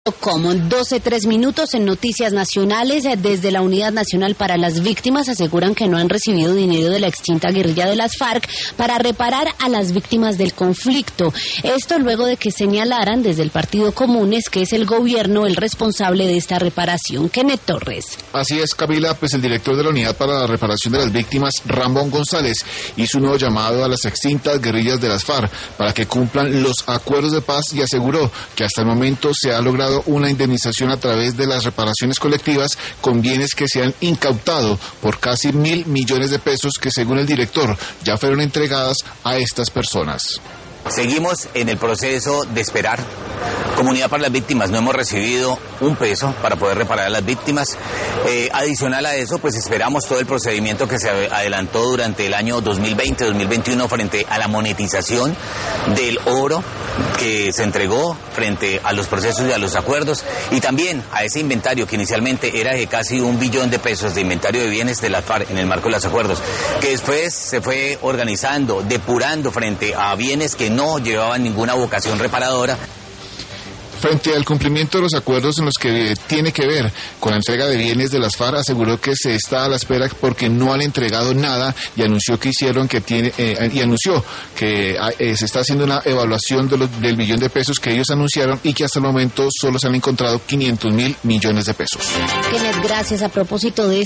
Como 12:03 en Noticias Nacionales, desde la Unidad Nacional para las Víctimas aseguran que no han recibido dinero de la extinta guerrilla de las FARC para reparar a las víctimas del conflicto. Esto luego de que señalaran desde el Partido Comunes que es el gobierno el responsable de esta reparación. Kenneth Torres. Así es, Camila, pues el director de la Unidad para la Reparación de las Víctimas, Ramón González, hizo un nuevo llamado a las extintas guerrillas de las FARC para que cumplan los acuerdos de paz y aseguró que hasta el momento se ha logrado una indemnización a través de las reparaciones colectivas con bienes que se han incautado por casi 1.000 millones de pesos que, según el director, ya fueron entregadas a estas personas. Seguimos en el proceso de esperar. Comunidad para las Víctimas no hemos recibido un peso para poder reparar a las víctimas. Adicional a eso, pues esperamos todo el procedimiento que se adelantó durante el año 2020-2021 frente a la monetización del oro que se entregó frente a los procesos y a los acuerdos, y también a ese inventario que inicialmente era de casi 1 billón de pesos de inventario de bienes de la FARC en el marco de los acuerdos, que después se fue organizando, depurando frente a bienes que no llevaban ninguna vocación reparadora. Frente al cumplimiento de los acuerdos en los que tiene que ver con la entrega de bienes de las FARC, aseguró que se está a la espera porque no han entregado nada y anunció que se está haciendo una evaluación del billón de pesos que ellos anunciaron y que hasta el momento solo se han encontrado 500.000 millones de pesos. Kenneth, gracias. A propósito de